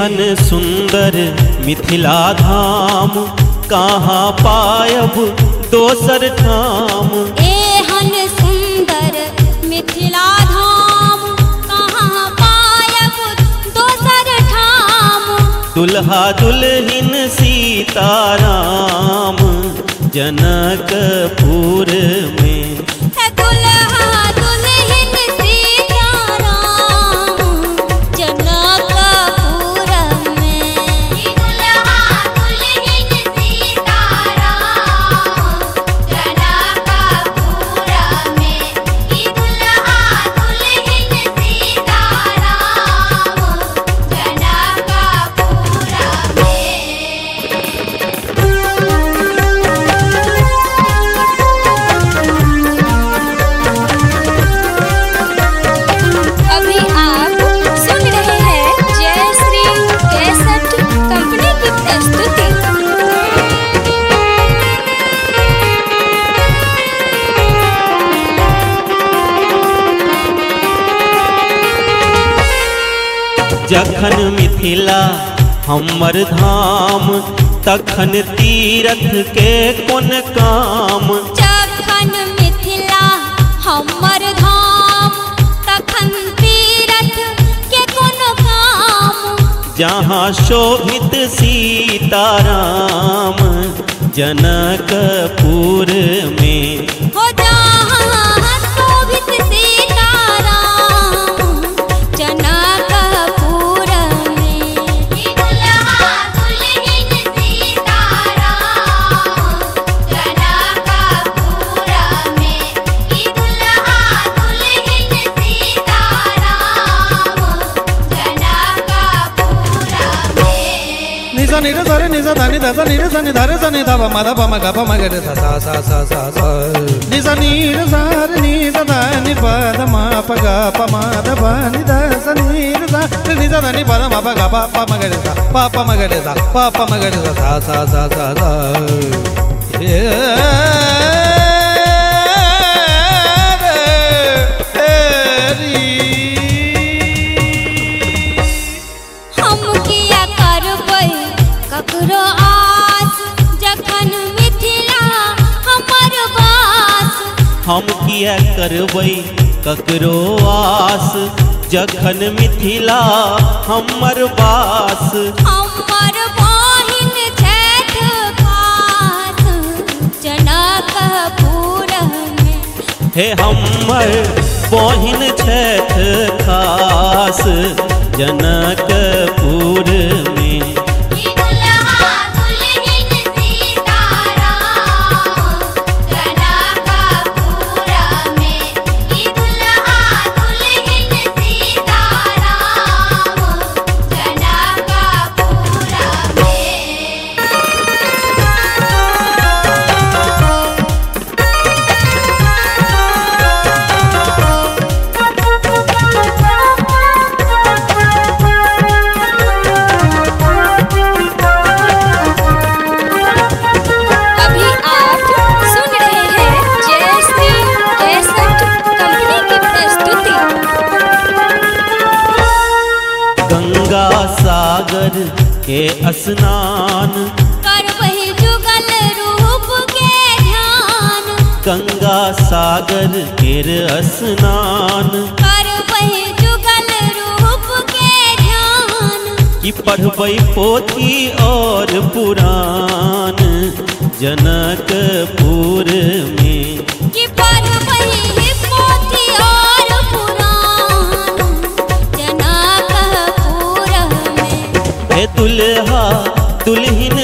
एहन सुंदर मिथिला धाम कहाँ पायब दोसर ठाम। एहन सुंदर मिथिला धाम कहाँ पायब दोसर ठाम। दुल्हा दुल्हिन सीताराम जनकपुर में। दुल्हा दुल्हिन सीताराम जनकपुर में। दुल्हा दुल्हिन सीताराम जनकपुर में। दुल्हा दुल्हिन सीताराम जनकपुर में। अभी आप सुन रहे हैं जय श्री कैसेट कंपनी की प्रस्तुति। जखन मिथिला हमर धाम तखन तीरथ के कोन काम। जखन मिथिला हमर धाम तखन तीरथ के कोनो काम। जहाँ शोभित सीताराम जनकपुर में। हो जहाँ शोभित सीताराम जनकपुर में। दुल्हा दुल्हिन सीताराम जनकपुर में। दुल्हा दुल्हिन सीताराम जनकपुर में। निजा निर धरे निजा धनि धसा निर धनि धरे धनि धप मद पम ग पम ग सा सा सा सा सा सा। निजा निर धर निजा धनि पद म प ग प म द प नि ध स निर ध निजा धनि पद म प ग प प म ग सा प प म ग सा प प म ग सा सा सा सा सा सा। हम किया करबै ककरो आस जखन मिथिला हमर वास। हम किया करबै ककरो आस जखन मिथिला हमर वास। हमर बहिन छथि खास जनकपुर में। हे हमर बहिन छथि खास जनकपुर में। दुल्हा दुल्हिन सीताराम जनकपुर में। दुल्हा दुल्हिन सीताराम जनकपुर में। अभी आप सुन रहे हैं जय श्री कैसेट कंपनी की प्रस्तुति। गंगा सागर के स्नान करबहि जुगल रूप के ध्यान। गंगा सागर केर स्नान करबहि जुगल रूप के ध्यान। कि पढ़बै पोथी और पुराण जनकपुर में। कि पढ़बहि पोथी और पुराण जनकपुर में। हे दुल्हा दुल्हिन